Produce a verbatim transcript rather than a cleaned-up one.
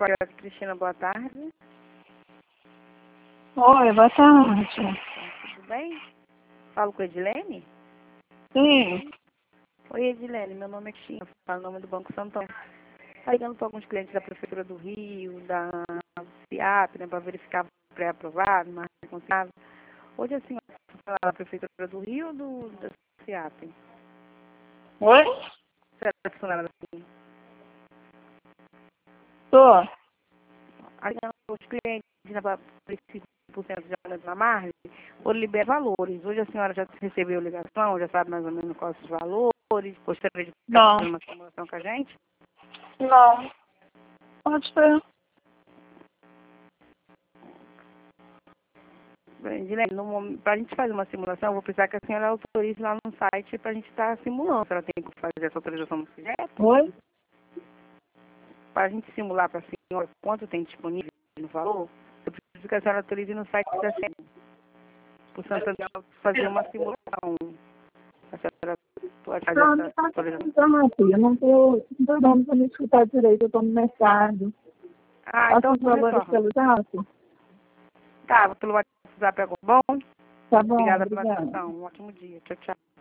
Patriota Cristina, boa tarde. Oi, boa tarde. Tudo bem? Falo com a Edilene? Sim. Oi, Edilene, meu nome é Cristina, falo o nome do Banco Santander. Está ligando para alguns clientes da Prefeitura do Rio, da CIAP, né, para verificar pré-aprovado, mais responsável. Hoje a senhora está da Prefeitura do Rio ou do, da CIAP? Oi? Você é funcionária assim? Tô. Ligando para os clientes da cinco por cento de aumento na margem, ou libera valores. Hoje a senhora já recebeu ligação, já sabe mais ou menos quais os valores, gostaria de Não. fazer uma simulação com a gente? Não. Pode ser. Edilene, para a gente fazer uma simulação, eu vou precisar que a senhora autorize lá no site para a gente estar simulando. A senhora tem que fazer essa autorização no projeto? Oi? Para a gente simular para a senhora quanto tem disponível no valor, eu preciso que a senhora autorize no site da S E M. Por Santander, fazer uma simulação. A senhora pode fazer Não, não essa tá autorização? tentando aqui. Eu não tô, não tô dando pra me escutar direito. Eu tô no mercado. Ah, Passa então os valores retorna. pelo zap? Tá, pelo WhatsApp é bom? Tá bom, Obrigada pela obrigada. atenção. Um ótimo dia. Tchau, tchau.